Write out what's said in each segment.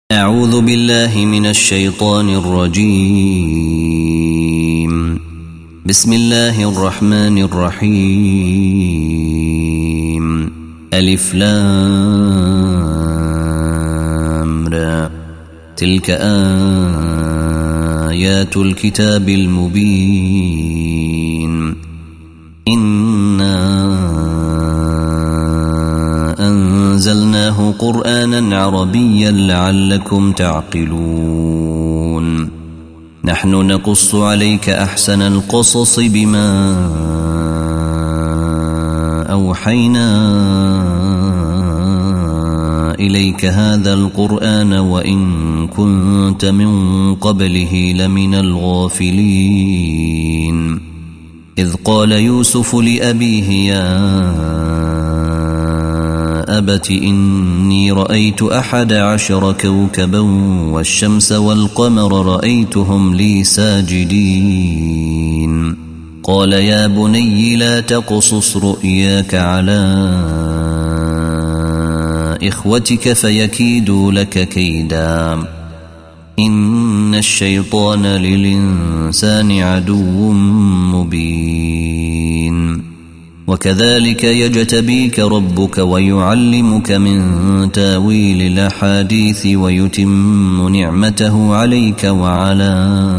أعوذ بالله من الشيطان الرجيم. بسم الله الرحمن الرحيم. ألف لام را. تلك آيات الكتاب المبين. إنا أنزلناه قرآنا عربيا لعلكم تعقلون. نحن نقص عليك أحسن القصص بما أوحينا إليك هذا القرآن وإن كنت من قبله لمن الغافلين. إذ قال يوسف لأبيه يا أبت إني رأيت 11 كوكبا والشمس والقمر رأيتهم لي ساجدين. قال يا بني لا تقصص رؤياك على إخوتك فيكيدوا لك كيدا. إن الشيطان للإنسان عدو مبين. وكذلك يجتبيك ربك ويعلمك من تاويل الأحاديث ويتم نعمته عليك وعلى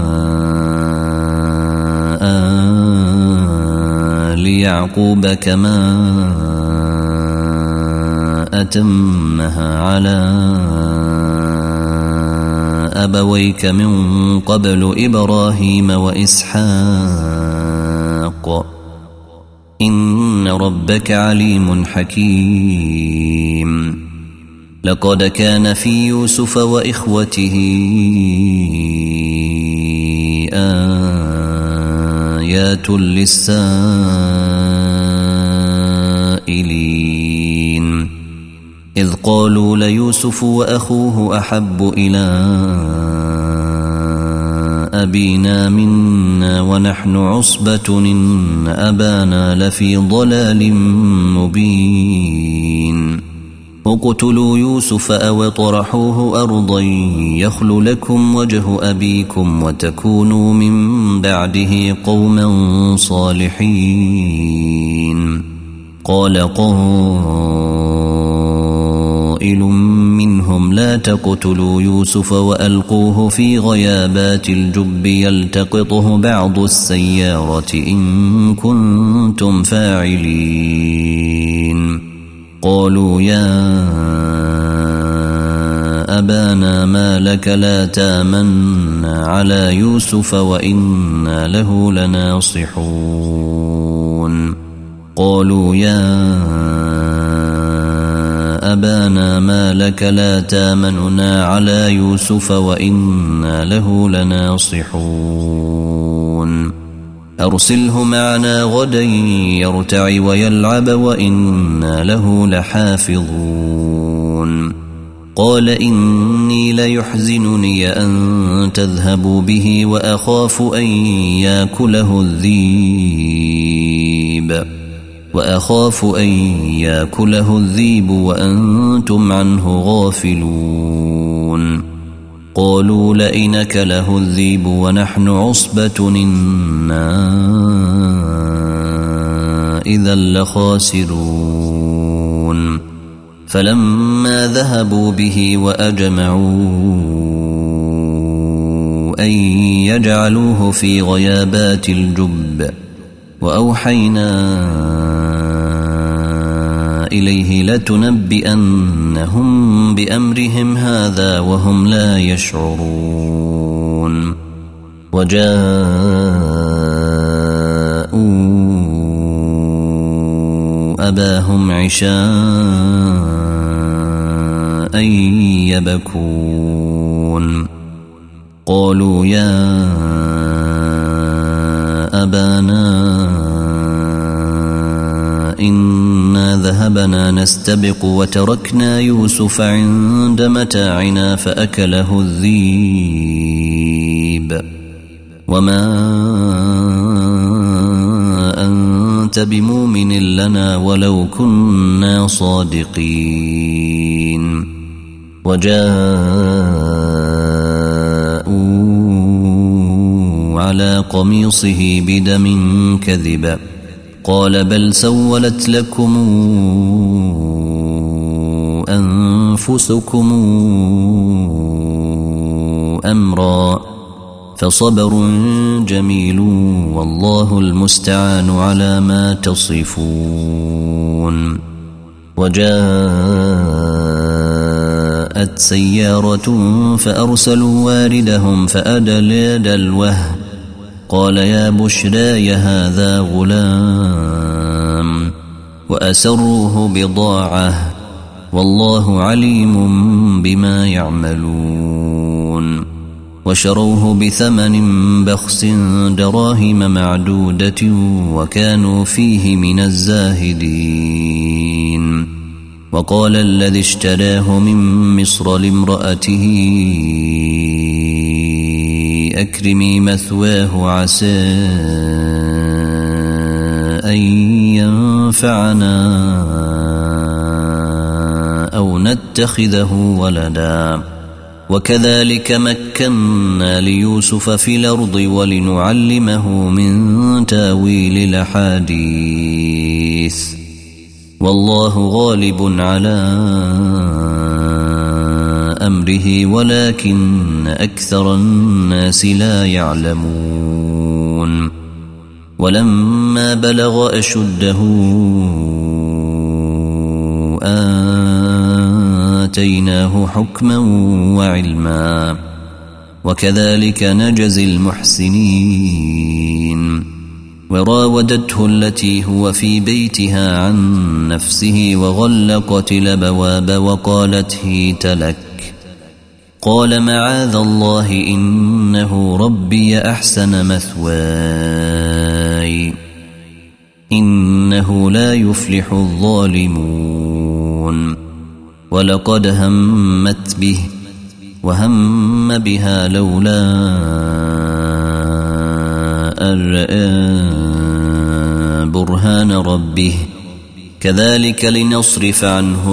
آل يعقوب كما أتمها على أبويك من قبل إبراهيم وإسحاق إن ربك عليم حكيم. لقد كان في يوسف وإخوته آيات للسائلين. إذ قالوا ليوسف وأخوه أحب إلى أبينا منا ونحن عصبة إن أبانا لفي ضلال مبين. اقتلوا يوسف أو اطرحوه أرضا يخل لكم وجه أبيكم وتكونوا من بعده قوما صالحين. قال قائل منهم لا تقتلوا يوسف وألقوه في غيابات الجب يلتقطه بعض السيارة إن كنتم فاعلين. قالوا يا أبانا ما لك لا تامنا على يوسف وإنا له لناصحون. قالوا يا أبانا ما لك لا تامننا على يوسف وإنا له لناصحون. أرسله معنا غدا يرتع ويلعب وإنا له لحافظون. قال إني ليحزنني أن تذهبوا به وأخاف أن يأكله الذيب وأنتم عنه غافلون. قالوا لئن أكله الذيب ونحن عصبة إنا إذا لخاسرون. فلما ذهبوا به وأجمعوا أن يجعلوه في غيابات الجب وأوحينا إليه لتنبئنهم بأمرهم هذا وهم لا يشعرون. وجاءوا أباهم عشاء يبكون. قالوا يا أبانا إنا ذهبنا نستبق وتركنا يوسف عند متاعنا فأكله الذيب وما أنت بمؤمن لنا ولو كنا صادقين. وجاء على قميصه بدم كذب قال بل سولت لكم أنفسكم أمرا فصبر جميل والله المستعان على ما تصفون. وجاءت سيارة فأرسلوا واردهم فأدلى دلوه قال يا بشراي هذا غلام وأسروه بضاعة والله عليم بما يعملون. وشروه بثمن بخس دراهم معدودة وكانوا فيه من الزاهدين. وقال الذي اشتراه من مصر لامرأته أكرمي مثواه عسى أن ينفعنا أو نتخذه ولدا وكذلك مكنا ليوسف في الأرض ولنعلمه من تاويل الأحاديث والله غالب على أمره ولكن أكثر الناس لا يعلمون. ولما بلغ أشده آتيناه حكما وعلما وكذلك نجزي المحسنين. وراودته التي هو في بيتها عن نفسه وغلقت الأبواب وقالت هيت لك قال معاذ الله إنه ربي أحسن مثواي إنه لا يفلح الظالمون. ولقد همت به وهم بها لولا أن رأى برهان ربه كذلك لنصرف عنه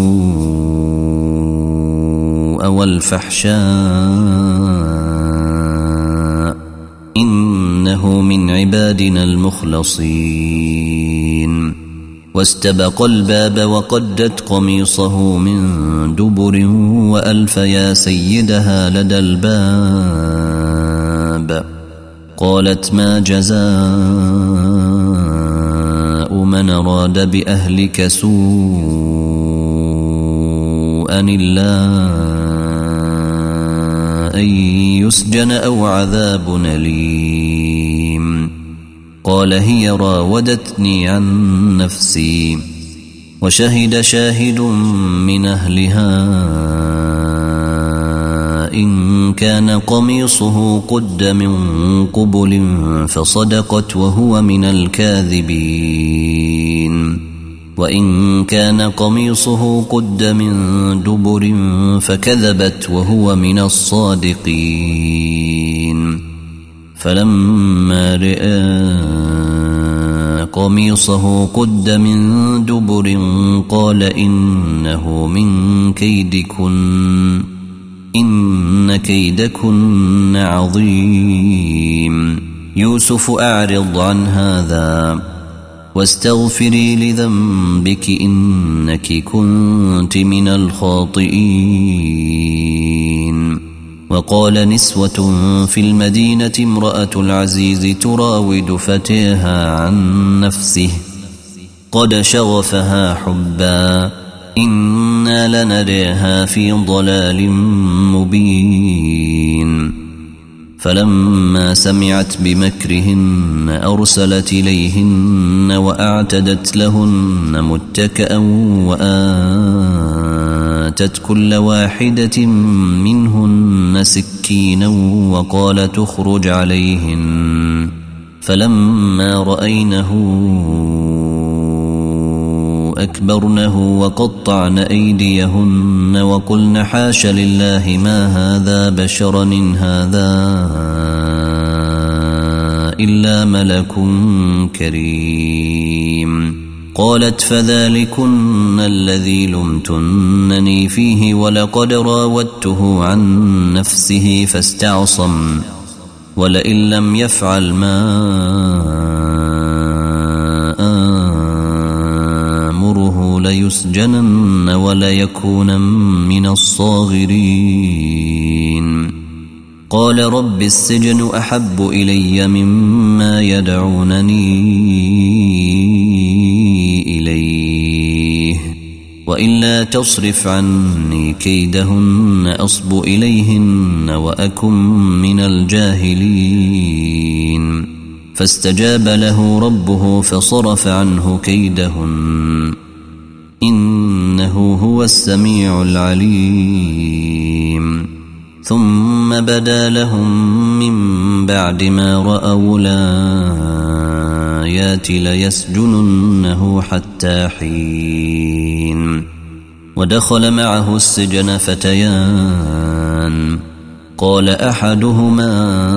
السوء والفحشاء إنه من عبادنا المخلصين. واستبق الباب وقدت قميصه من دبر وألف يا سيدها لدى الباب قالت ما جزاء من أراد بأهلك سوءا إلا أن يسجن أو عذاب أليم. قال هي راودتني عن نفسي وشهد شاهد من أهلها إن كان قميصه قد من قبل فصدقت وهو من الكاذبين وإن كان قميصه قد من دبر فكذبت وهو من الصادقين. فلما رأى قميصه قد من دبر قال إنه من كيدكن إن كيدكن عظيم. يوسف أعرض عن هذا واستغفري لذنبك إنك كنت من الخاطئين. وقال نسوة في المدينة امرأة العزيز تراود فتاها عن نفسه قد شغفها حبا إنا لنراها في ضلال مبين. فلما سمعت بمكرهن أرسلت إليهن وأعتدت لهن متكأ وآتت كل واحدة منهن سكينا وقالت اخرج عليهن. فلما رأينه أكبرنه وقطعن أيديهن وقلن حاش لله ما هذا بشرا إن هذا إلا ملك كريم. قالت فذلكن الذي لمتنني فيه ولقد راودته عن نفسه فاستعصم ولئن لم يفعل ما آمره ليسجنن وليكونن من الصاغرين. قال رب السجن أحب إلي مما يدعونني إليه وإلا تصرف عني كيدهن أصب إليهن وأكن من الجاهلين. فاستجاب له ربه فصرف عنه كيدهن إنه هو السميع العليم. ثم بدا لهم من بعد ما رأوا الآيات ليسجننه حتى حين. ودخل معه السجن فتيان قال أحدهما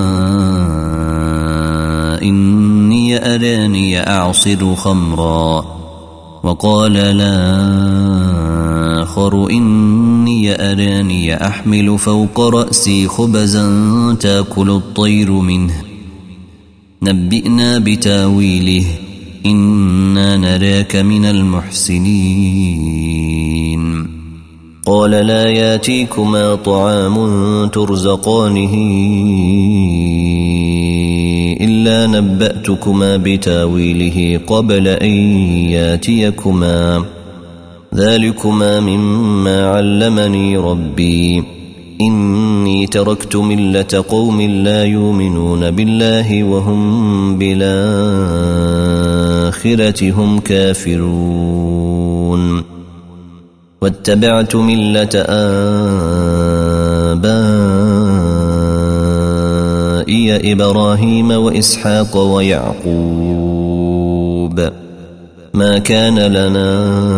إني أراني أعصر خمرا وقال الآخر إني أراني أحمل فوق رأسي خبزا تأكل الطير منه نبئنا بتاويله إنا نراك من المحسنين. قال لا ياتيكما طعام ترزقانه إلا نبأتكما بتاويله قبل أن ياتيكما ذلكما مما علمني ربي إني تركت ملة قوم لا يؤمنون بالله وهم بالآخرة هم كافرون واتبعت ملة آبائي إبراهيم وإسحاق ويعقوب ما كان لنا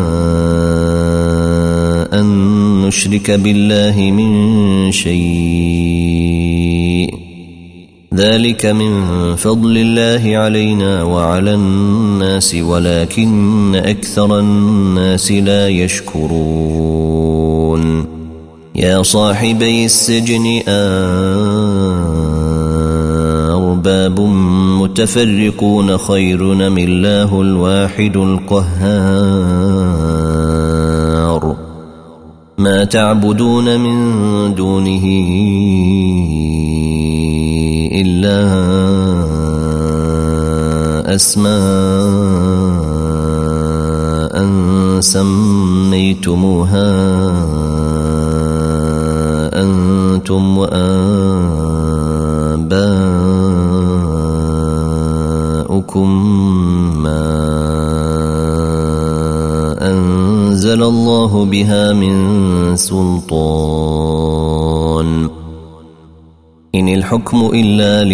أن نشرك بالله من شيء ذلك من فضل الله علينا وعلى الناس ولكن أكثر الناس لا يشكرون. يا صاحبي السجن أرباب متفرقون خير أم الله الواحد القهار. ما تعبدون من دونه إلا أسماء سميتموها أنتم وآباؤكم ما أنزل الله بها من سلطان إن الحكم إلا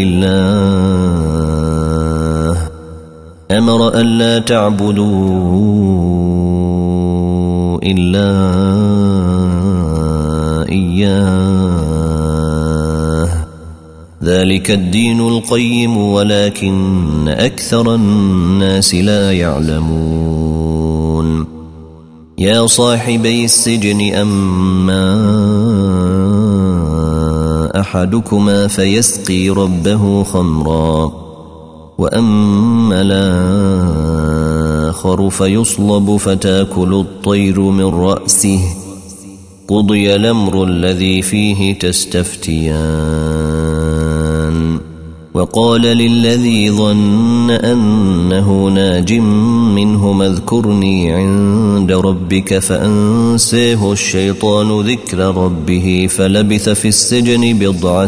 لله أمر ألا تعبدوا إلا إياه ذلك الدين القيم ولكن أكثر الناس لا يعلمون. يا صاحبي السجن أما أحدكما فيسقي ربه خمرا وأما الآخر فيصلب فتاكل الطير من رأسه قضي الأمر الذي فيه تستفتيان. وقال للذي ظن أنه ناج منهما اذكرني عند ربك فأنساه الشيطان ذكر ربه فلبث في السجن 10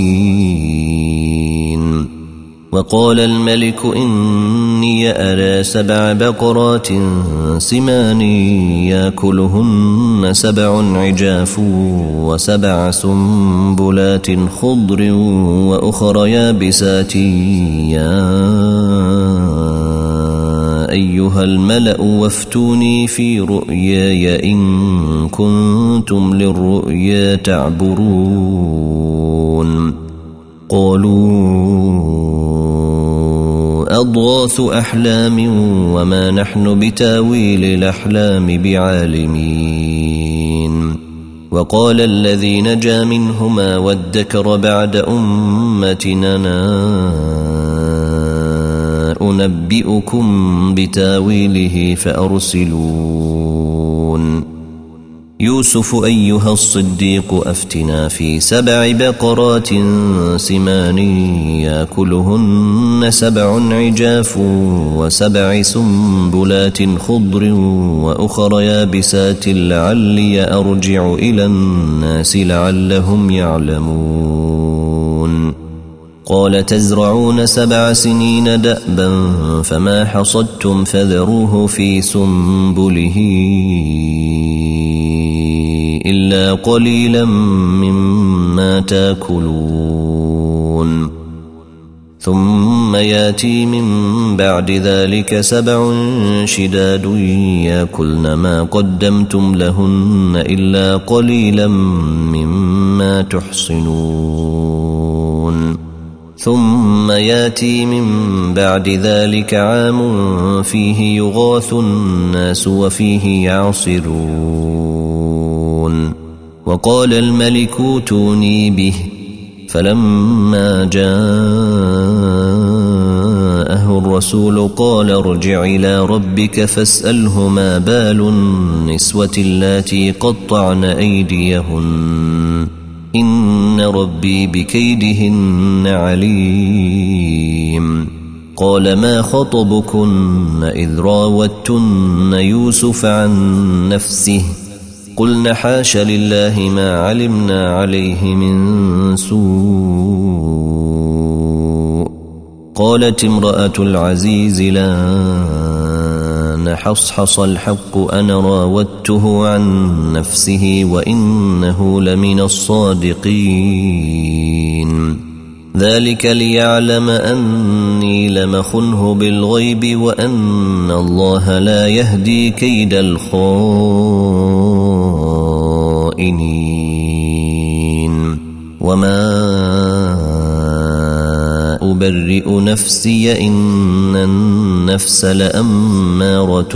سنين. وقال الملك إني أرى 7 بقرات سمان يأكلهن 7 عجاف و7 سنبلات خضر وأخر يابسات يا أيها الملأ وافتوني في رؤياي إن كنتم للرؤيا تعبرون. قالوا أضغاث أحلام وما نحن بتاويل الأحلام بعالمين. وقال الذي نجا منهما وادكر بعد أمتنا أنبئكم بتاويله فأرسلون يوسف أيها الصديق أفتنا في 7 بقرات سمان يأكلهن 7 عجاف و7 سنبلات خضر وأخر يابسات لعلي أرجع إلى الناس لعلهم يعلمون قال تزرعون 7 سنين دأبا فما حصدتم فذروه في سنبله إلا قليلا مما تاكلون ثم ياتي من بعد ذلك 7 شداد ياكلن ما قدمتم لهن إلا قليلا مما تحصنون ثم ياتي من بعد ذلك عام فيه يغاث الناس وفيه يعصرون وقال الملك ائتوني به فلما جاءه الرسول قال ارجع إلى ربك فاسأله ما بال النسوة اللاتي قطعن أيديهن إن ربي بكيدهن عليم قال ما خطبكن إذ راوتن يوسف عن نفسه قلن حاش لله ما علمنا عليه من سوء قالت امرأة العزيز لا حصحص الحق أنا راودته عن نفسه وإنه لمن الصادقين ذلك ليعلم أني لم خنه بالغيب وأن الله لا يهدي كيد الخائنين وما أبرئ نفسي إن النفس لأمارة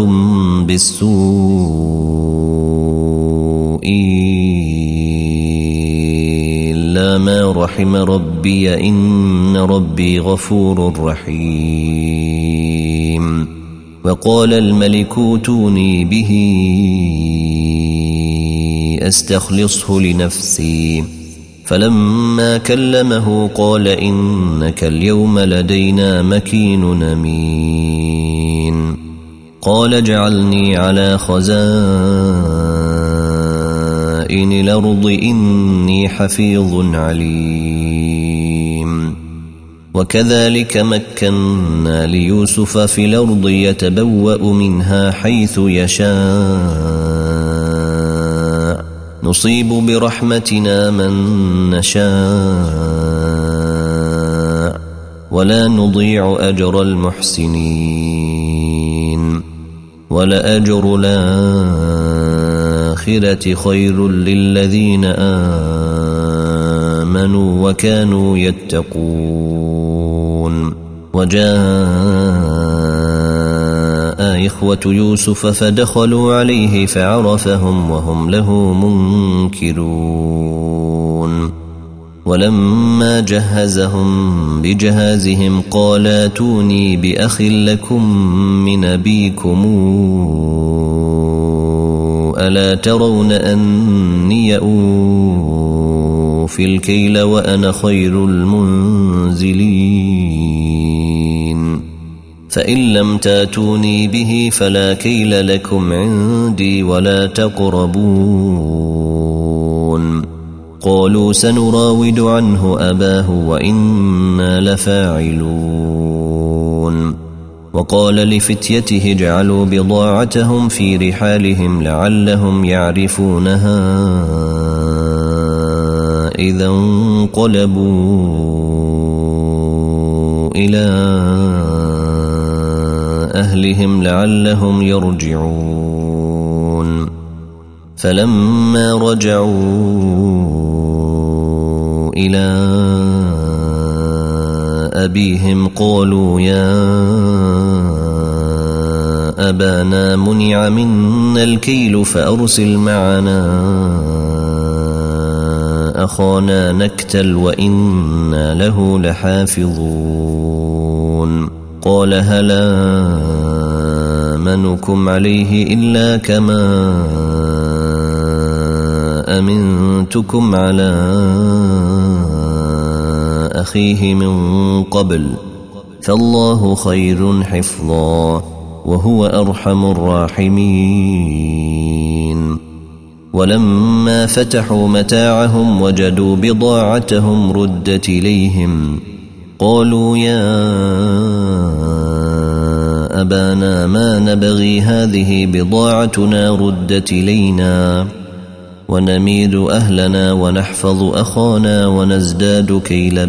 بالسوء إلا ما رحم ربي إن ربي غفور رحيم وقال الملك ائتوني به أستخلصه لنفسي فلما كلمه قال إنك اليوم لدينا مكين أمين قال اجعلني على خزائن الأرض إني حفيظ عليم وكذلك مكنا ليوسف في الأرض يتبوأ منها حيث يشاء نصيب برحمتنا من نشاء ولا نضيع أجر المحسنين ولأجر الآخرة خير للذين آمنوا وكانوا يتقون وجاء إخوة يوسف فدخلوا عليه فعرفهم وهم له منكرون ولما جهزهم بجهازهم قال ائتوني بأخ لكم من أبيكم ألا ترون أني أوفي الكيل وأنا خير المنزلين فإن لم تاتوني به فلا كيل لكم عندي ولا تقربون قالوا سنراود عنه أباه وإنا لفاعلون وقال لفتيته اجعلوا بضاعتهم في رحالهم لعلهم يعرفونها إذا انقلبوا إلى أهلهم لعلهم يرجعون فلما رجعوا إلى أبيهم قالوا يا أبانا منع منا الكيل فأرسل معنا أخانا نكتل وإنا له لحافظون قال هل آمنكم عليه إلا كما أمنتكم على أخيه من قبل فالله خير حفظا وهو أرحم الراحمين ولما فتحوا متاعهم وجدوا بضاعتهم ردت إليهم قالوا يا أبانا ما نبغي هذه بضاعتنا ردت إلينا ونميد أهلنا ونحفظ أخانا ونزداد كيل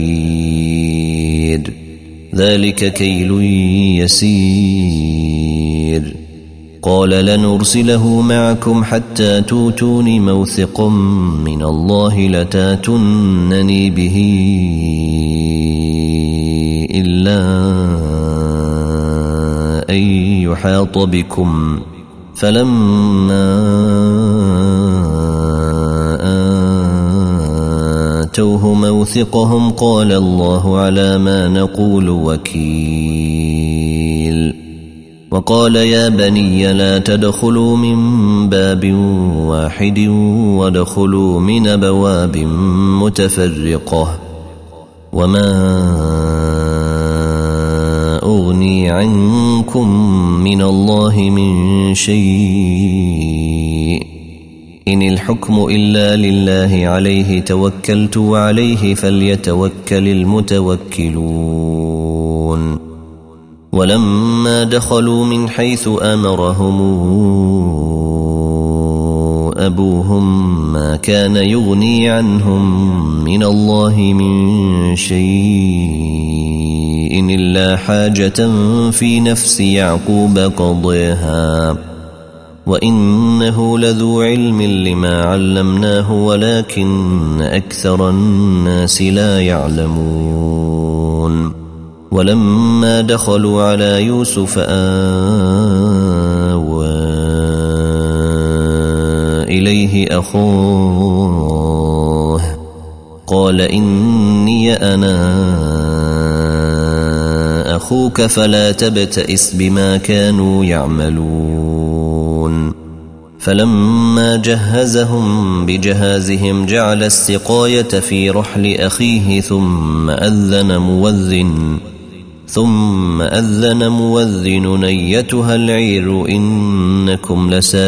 بعيد ذلك كيل يسير قال لنرسله معكم حتى توتون موثقا من الله لتاتونني به إلا أن يحاط بكم فلما آتوه موثقهم قال الله على ما نقول وكيل وقال يا بني لا تدخلوا من باب واحد وادخلوا من أبواب متفرقة وما أغني عنكم من الله من شيء إن الحكم إلا لله عليه توكلت وعليه فليتوكل المتوكلون ولما دخلوا من حيث أمرهم أبوهم ما كان يغني عنهم من الله من شيء إلا حاجة في نفس يعقوب قضيها وإنه لذو علم لما علمناه ولكن أكثر الناس لا يعلمون ولما دخلوا على يوسف آوى إليه أخوه قال إني أنا أخوك فلا تبتئس بما كانوا يعملون فلما جهزهم بجهازهم جعل السقاية في رحل أخيه ثم أذن مؤذن أيتها العير إنكم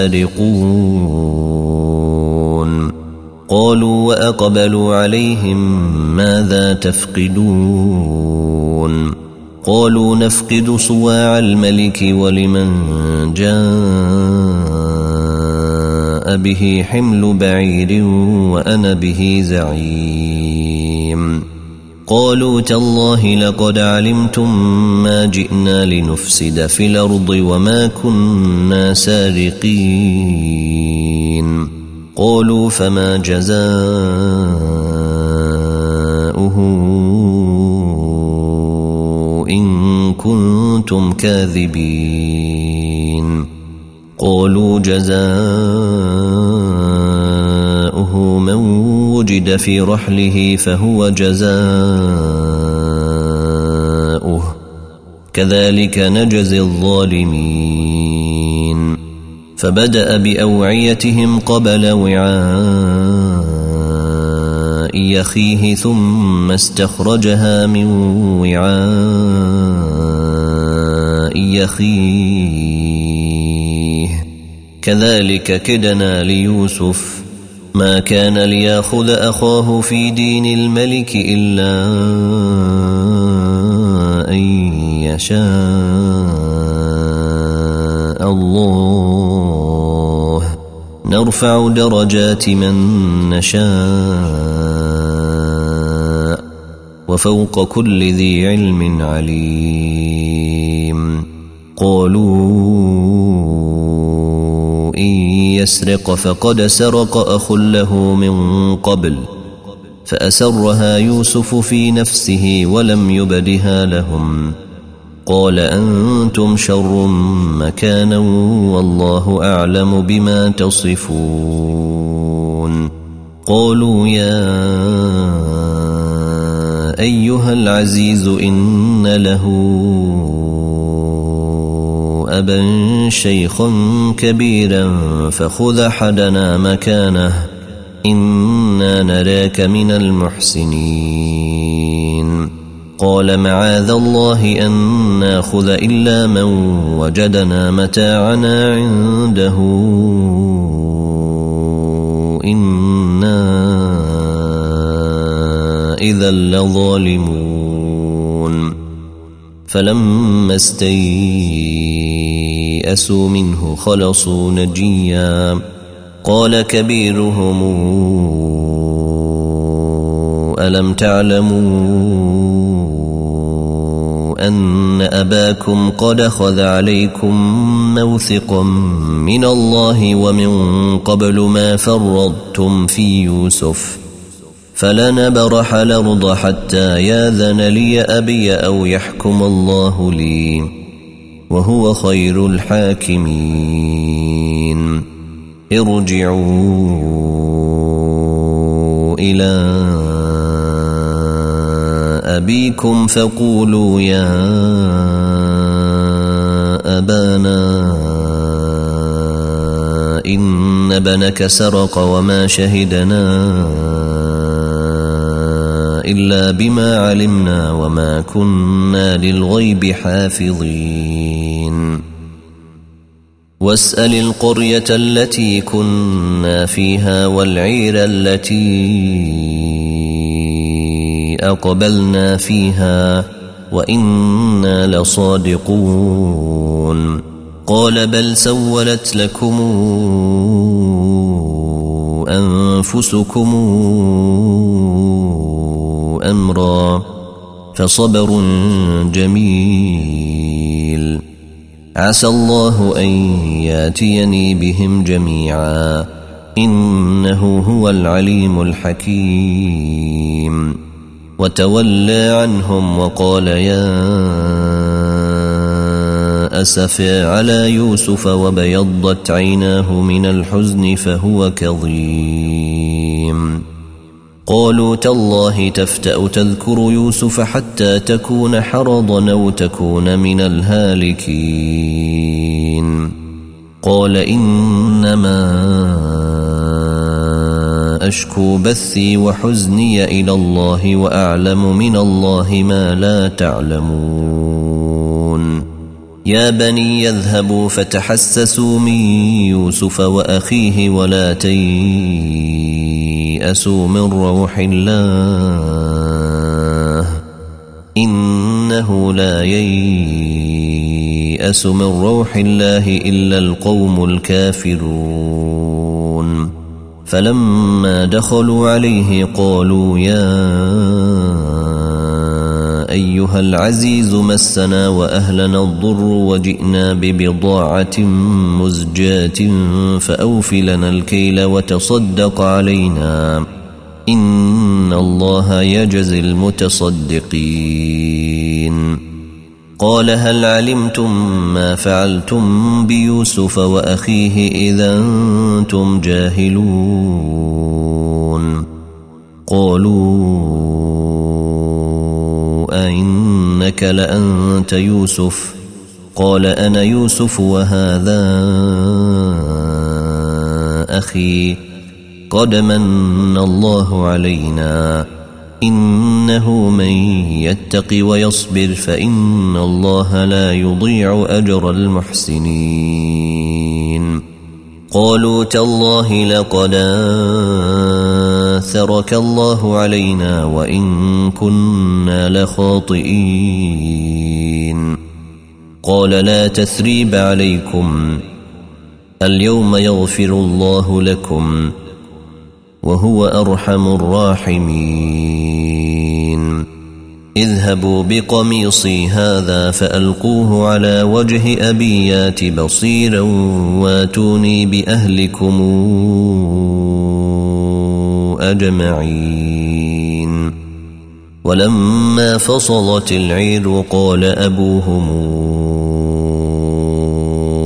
لسارقون قالوا وأقبلوا عليهم ماذا تفقدون قالوا نفقد صواع الملك ولمن جاء به حمل بعير وأنا به زعيم قالوا تالله لقد علمتم ما جئنا لنفسد في الأرض وما كنا سارقين قالوا فما جزاؤه إن كنتم كاذبين قالوا جزاؤه من وجد في رحله فهو جزاؤه كذلك نجزي الظالمين فبدأ بأوعيتهم قبل وعاء أخيه ثم استخرجها من وعاء أخيه كذلك كدنا ليوسف ما كان ليأخذ أخاه في دين الملك إلا أن يشاء الله نرفع درجات من نشاء وفوق كل ذي علم عليم قالوا إن يسرق فقد سرق أخ له من قبل فأسرها يوسف في نفسه ولم يبدها لهم قال أنتم شر مكانا والله أعلم بما تصفون قالوا يا أيها العزيز إن له أبا شيخا كبيرا فخذ أحدنا مكانه إنا نراك من المحسنين. قال معاذ الله أن ناخذ إلا من وجدنا متاعنا عنده إنا إذا لظالمون. فلما استيئسوا منه خلصوا نجيا. قال كبيرهم ألم تعلموا أن أباكم قد أخذ عليكم موثقا من الله ومن قبل ما فرضتم في يوسف فلنبرح الأرض حتى ياذن لي أبي أو يحكم الله لي وهو خير الحاكمين. ارجعوا إلى أبيكم فقولوا يا أبانا إن ابنك سرق وما شهدنا إلا بما علمنا وما كنا للغيب حافظين. واسأل القرية التي كنا فيها والعير التي أقبلنا فيها وإنا لصادقون. قال بل سولت لكم أنفسكم أمرا فصبر جميل عسى الله أن ياتيني بهم جميعا إنه هو العليم الحكيم. وتولى عنهم وقال يا أسفى على يوسف وبيضت عيناه من الحزن فهو كظيم. قالوا تالله تفتأ تذكر يوسف حتى تكون حرضا أو تكون من الهالكين. قال إنما أشكو بثي وحزني إلى الله وأعلم من الله ما لا تعلمون. يا بني يذهبوا فتحسسوا من يوسف وأخيه ولا تيأسوا من روح الله إنه لا ييأس من روح الله إلا القوم الكافرون. فلما دخلوا عليه قالوا يا أيها العزيز مسنا وأهلنا الضر وجئنا ببضاعة مزجاة فأوف لنا الكيل وتصدق علينا إن الله يجزي المتصدقين. قال هل علمتم ما فعلتم بيوسف وأخيه إذا أنتم جاهلون؟ قالوا أئنك لأنت يوسف؟ قال أنا يوسف وهذا أخي قد من الله علينا إنه من يتق ويصبر فإن الله لا يضيع أجر المحسنين. قالوا تالله لقد آثرك الله علينا وإن كنا لخاطئين. قال لا تثريب عليكم اليوم يغفر الله لكم وهو أرحم الراحمين. اذهبوا بقميصي هذا فألقوه على وجه أبي يات بصيرا واتوني بأهلكم أجمعين. ولما فصلت العير قال أبوهم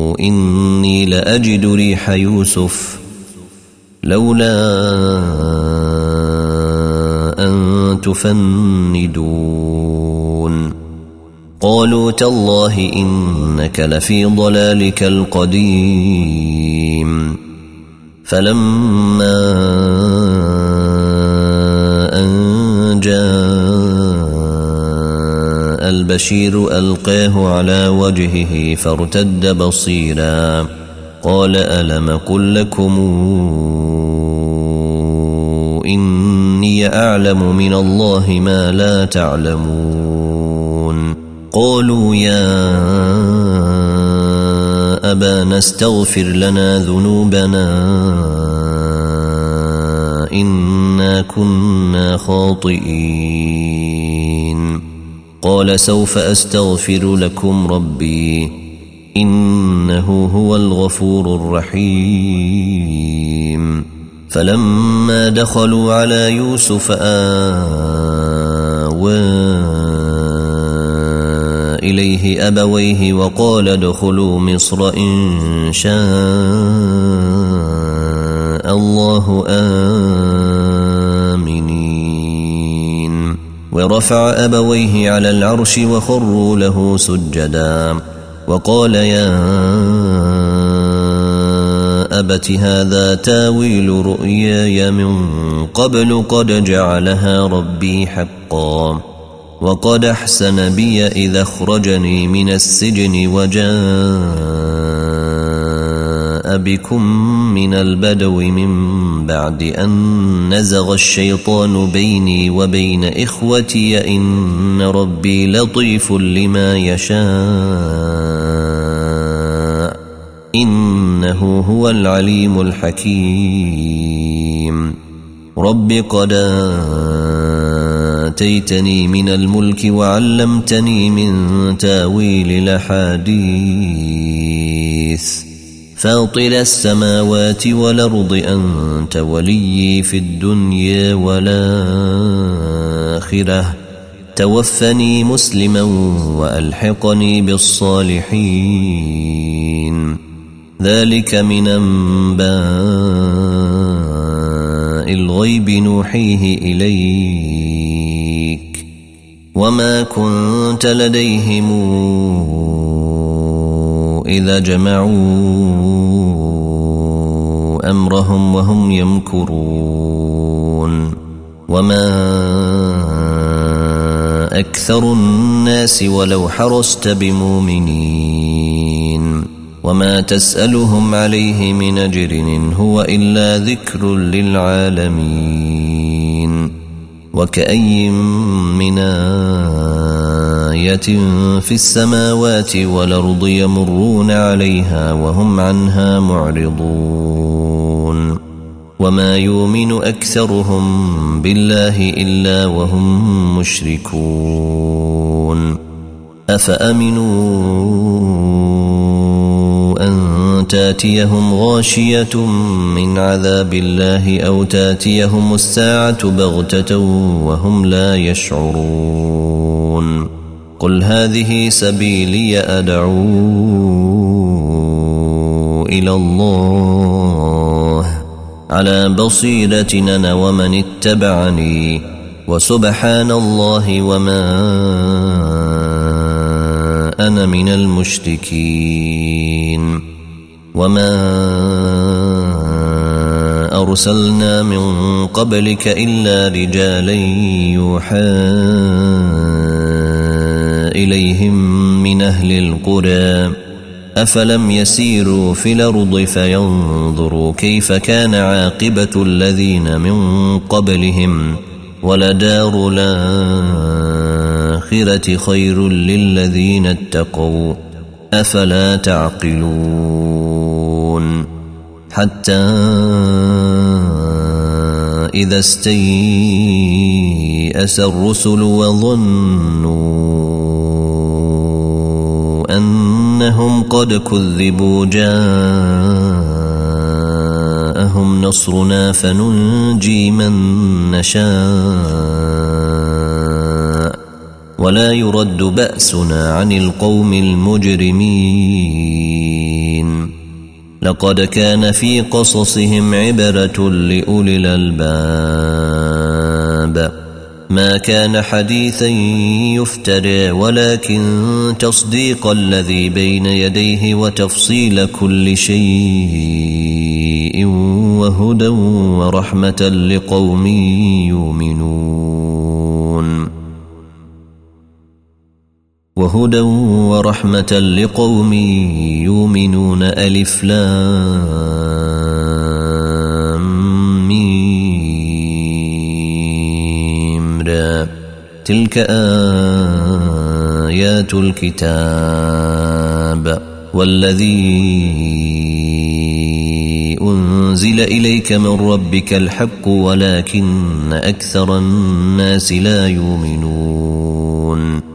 إني لأجد ريح يوسف لولا تفندون قالوا تالله إنك لفي ضلالك القديم فلما أن جاء البشير ألقاه على وجهه فارتد بصيرا قال ألم قل لكم إني أعلم من الله ما لا تعلمون قالوا يا أبانا استغفر لنا ذنوبنا إنا كنا خاطئين قال سوف أستغفر لكم ربي إنه هو الغفور الرحيم فلما دخلوا على يوسف آوى إليه أبويه وقال ادخلوا مصر إن شاء الله آمنين ورفع أبويه على العرش وخروا له سجدا وقال يا أبت هذا تاويل رؤياي من قبل قد جعلها ربي حقا وقد أحسن بي إذا أخرجني من السجن وجاء بكم من البدو من بعد أن نزغ الشيطان بيني وبين إخوتي إن ربي لطيف لما يشاء إنه هو العليم الحكيم رب قد آتيتني من الملك وعلمتني من تاويل الأحاديث فاطر السماوات والأرض أنت وليي في الدنيا والآخرة توفني مسلما وألحقني بالصالحين ذلك من أنباء الغيب نوحيه إليك وما كنت لديهم إذا جمعوا أمرهم وهم يمكرون وما أكثر الناس ولو حرصت بمؤمنين وما تسألهم عليه من أجر إن هو إلا ذكر للعالمين وكأي من آية في السماوات والأرض يمرون عليها وهم عنها معرضون وما يؤمن أكثرهم بالله إلا وهم مشركون أفأمنوا أن تاتيهم غاشية من عذاب الله أو تاتيهم الساعة بغتة وهم لا يشعرون قل هذه سبيلي أدعو إلى الله على بصيرة أنا ومن اتبعني وسبحان الله وما أنا من المشركين وما أرسلنا من قبلك إلا رجالا يوحى إليهم من أهل القرى أفلم يسيروا في الأرض فينظروا كيف كان عاقبة الذين من قبلهم ولدار الآخرة خير للذين اتقوا أفلا تعقلون حتى إذا استيأس الرسل وظنوا أنهم قد كذبوا جاءهم نصرنا فننجي من نشاء ولا يرد بأسنا عن القوم المجرمين لقد كان في قصصهم عبرة لأولي الألباب ما كان حديثا يفترى ولكن تصديق الذي بين يديه وتفصيل كل شيء وهدى ورحمة لقوم يؤمنون ألف لام ميم را تلك آيات الكتاب والذي أنزل إليك من ربك الحق ولكن أكثر الناس لا يؤمنون